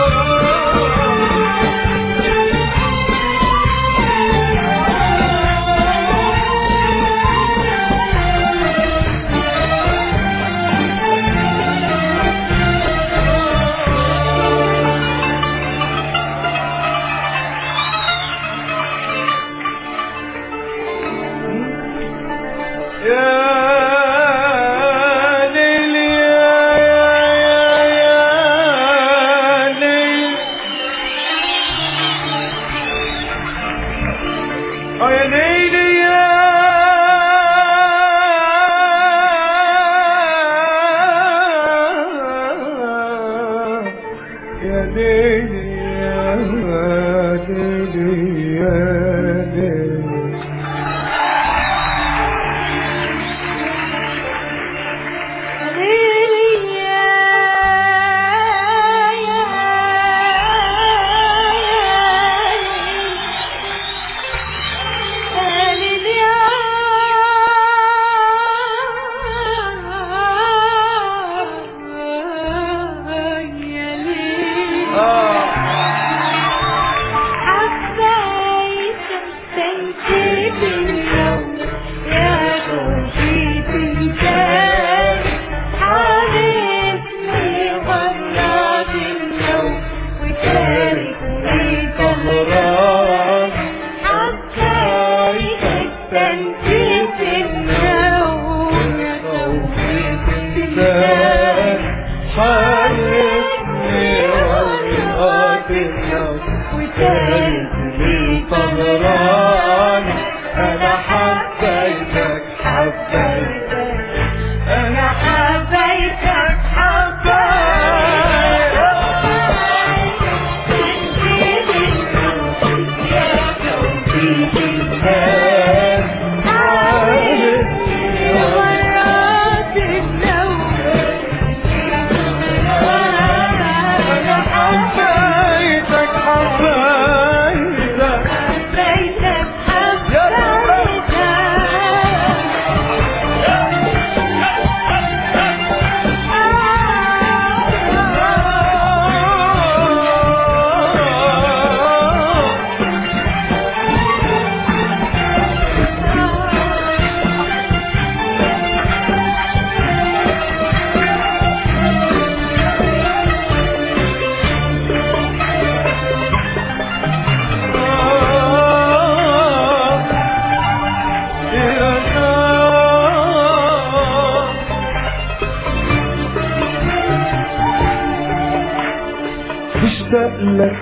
لك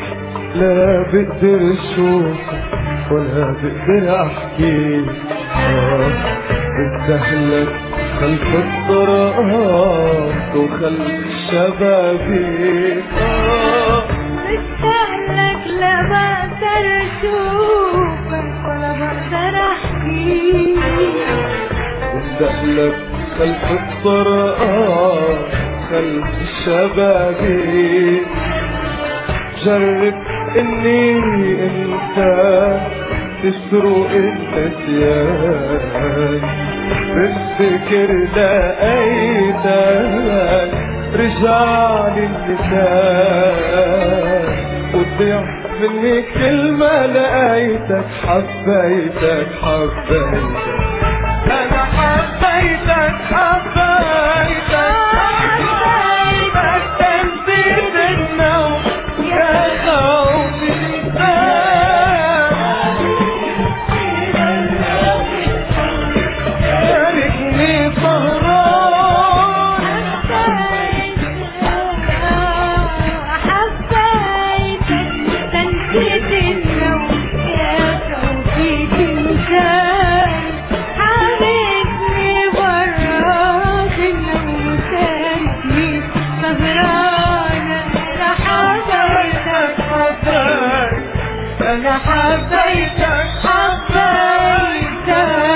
لا بقدر اشوفك ولا بقدر احكي بتسهلك خلف الطرقات وخلف الشبابيك بتسهلك لا بقدر اشوفك ولا بقدر احكي بتسهلك خلف الطرقات خلف الشبابيك جرب اني انت تسرق النسيان بفتكر لقيتك رجعلي اللسان وتضيع مني كلمة لقيتك حبيتك انا حبيتك تنسيت النوم يا خوفي تاركني سهران حبيتك تنسيت النوم يا خوفي تنسان حالتني براك النوم تاركني سهرانة أنا حبيتك